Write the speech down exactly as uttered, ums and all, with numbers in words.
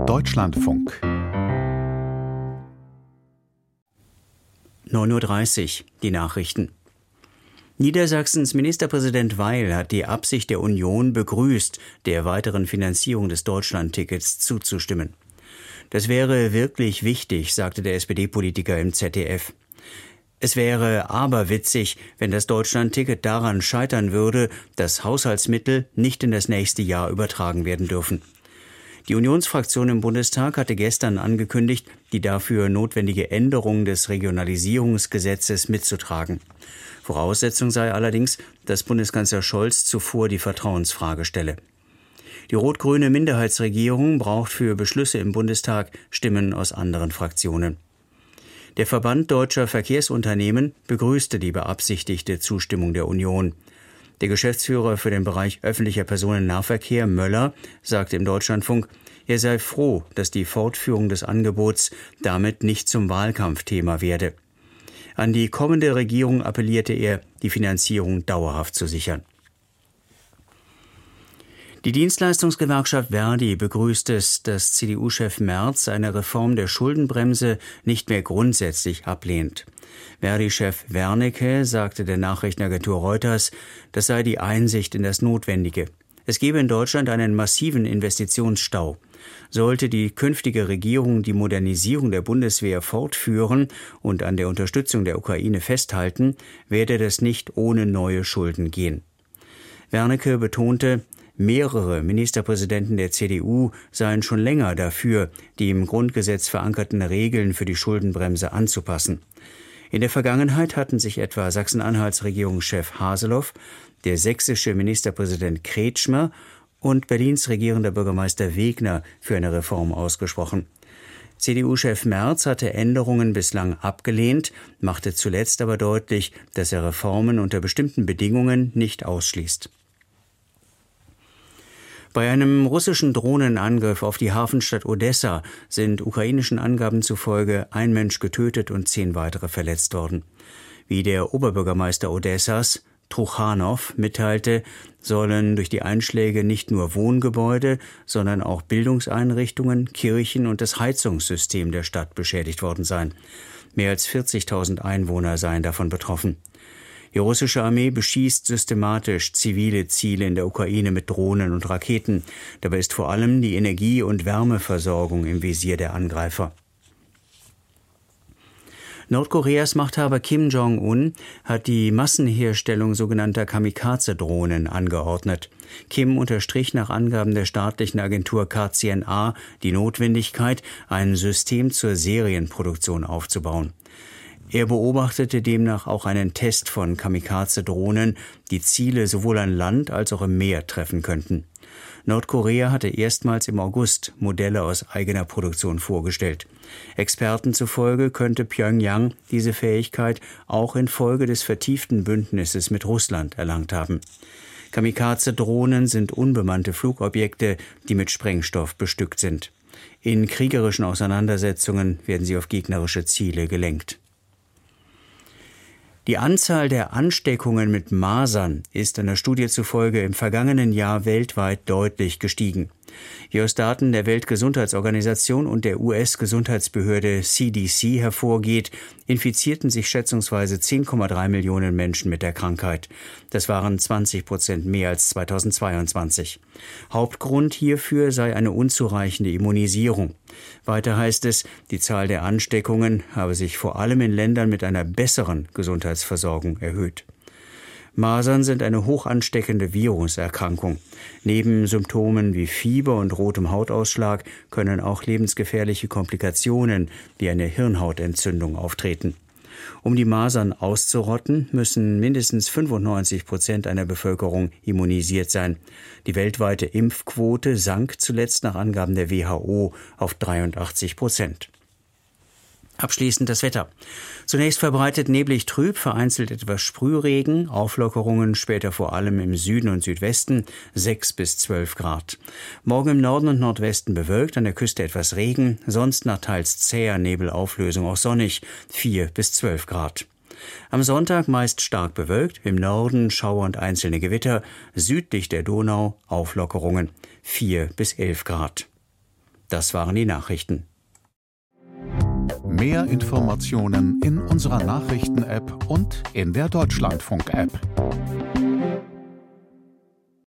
Deutschlandfunk. neun Uhr dreißig, die Nachrichten. Niedersachsens Ministerpräsident Weil hat die Absicht der Union begrüßt, der weiteren Finanzierung des Deutschlandtickets zuzustimmen. Das wäre wirklich wichtig, sagte der S P D-Politiker im Z D F. Es wäre aberwitzig, wenn das Deutschlandticket daran scheitern würde, dass Haushaltsmittel nicht in das nächste Jahr übertragen werden dürfen. Die Unionsfraktion im Bundestag hatte gestern angekündigt, die dafür notwendige Änderung des Regionalisierungsgesetzes mitzutragen. Voraussetzung sei allerdings, dass Bundeskanzler Scholz zuvor die Vertrauensfrage stelle. Die rot-grüne Minderheitsregierung braucht für Beschlüsse im Bundestag Stimmen aus anderen Fraktionen. Der Verband Deutscher Verkehrsunternehmen begrüßte die beabsichtigte Zustimmung der Union. Der Geschäftsführer für den Bereich öffentlicher Personennahverkehr, Möller, sagte im Deutschlandfunk, er sei froh, dass die Fortführung des Angebots damit nicht zum Wahlkampfthema werde. An die kommende Regierung appellierte er, die Finanzierung dauerhaft zu sichern. Die Dienstleistungsgewerkschaft Verdi begrüßt es, dass C D U-Chef Merz eine Reform der Schuldenbremse nicht mehr grundsätzlich ablehnt. Verdi-Chef Wernicke sagte der Nachrichtenagentur Reuters, das sei die Einsicht in das Notwendige. Es gebe in Deutschland einen massiven Investitionsstau. Sollte die künftige Regierung die Modernisierung der Bundeswehr fortführen und an der Unterstützung der Ukraine festhalten, werde das nicht ohne neue Schulden gehen. Wernicke betonte, mehrere Ministerpräsidenten der C D U seien schon länger dafür, die im Grundgesetz verankerten Regeln für die Schuldenbremse anzupassen. In der Vergangenheit hatten sich etwa Sachsen-Anhalts Regierungschef Haseloff, der sächsische Ministerpräsident Kretschmer und Berlins regierender Bürgermeister Wegner für eine Reform ausgesprochen. C D U-Chef Merz hatte Änderungen bislang abgelehnt, machte zuletzt aber deutlich, dass er Reformen unter bestimmten Bedingungen nicht ausschließt. Bei einem russischen Drohnenangriff auf die Hafenstadt Odessa sind ukrainischen Angaben zufolge ein Mensch getötet und zehn weitere verletzt worden. Wie der Oberbürgermeister Odessas, Truchanow, mitteilte, sollen durch die Einschläge nicht nur Wohngebäude, sondern auch Bildungseinrichtungen, Kirchen und das Heizungssystem der Stadt beschädigt worden sein. Mehr als vierzigtausend Einwohner seien davon betroffen. Die russische Armee beschießt systematisch zivile Ziele in der Ukraine mit Drohnen und Raketen. Dabei ist vor allem die Energie- und Wärmeversorgung im Visier der Angreifer. Nordkoreas Machthaber Kim Jong-un hat die Massenherstellung sogenannter Kamikaze-Drohnen angeordnet. Kim unterstrich nach Angaben der staatlichen Agentur K C N A die Notwendigkeit, ein System zur Serienproduktion aufzubauen. Er beobachtete demnach auch einen Test von Kamikaze-Drohnen, die Ziele sowohl an Land als auch im Meer treffen könnten. Nordkorea hatte erstmals im August Modelle aus eigener Produktion vorgestellt. Experten zufolge könnte Pjöngjang diese Fähigkeit auch infolge des vertieften Bündnisses mit Russland erlangt haben. Kamikaze-Drohnen sind unbemannte Flugobjekte, die mit Sprengstoff bestückt sind. In kriegerischen Auseinandersetzungen werden sie auf gegnerische Ziele gelenkt. Die Anzahl der Ansteckungen mit Masern ist einer Studie zufolge im vergangenen Jahr weltweit deutlich gestiegen. Wie aus Daten der Weltgesundheitsorganisation und der U S-Gesundheitsbehörde C D C hervorgeht, infizierten sich schätzungsweise zehn Komma drei Millionen Menschen mit der Krankheit. Das waren zwanzig Prozent mehr als zweitausendzweiundzwanzig. Hauptgrund hierfür sei eine unzureichende Immunisierung. Weiter heißt es, die Zahl der Ansteckungen habe sich vor allem in Ländern mit einer besseren Gesundheitsversorgung erhöht. Masern sind eine hoch ansteckende Viruserkrankung. Neben Symptomen wie Fieber und rotem Hautausschlag können auch lebensgefährliche Komplikationen wie eine Hirnhautentzündung auftreten. Um die Masern auszurotten, müssen mindestens fünfundneunzig Prozent einer Bevölkerung immunisiert sein. Die weltweite Impfquote sank zuletzt nach Angaben der W H O auf dreiundachtzig Prozent. Abschließend das Wetter. Zunächst verbreitet neblig trüb, vereinzelt etwas Sprühregen, Auflockerungen später vor allem im Süden und Südwesten, sechs bis zwölf Grad. Morgen im Norden und Nordwesten bewölkt, an der Küste etwas Regen, sonst nach teils zäher Nebelauflösung auch sonnig, vier bis zwölf Grad. Am Sonntag meist stark bewölkt, im Norden Schauer und einzelne Gewitter, südlich der Donau Auflockerungen, vier bis elf Grad. Das waren die Nachrichten. Mehr Informationen in unserer Nachrichten-App und in der Deutschlandfunk-App.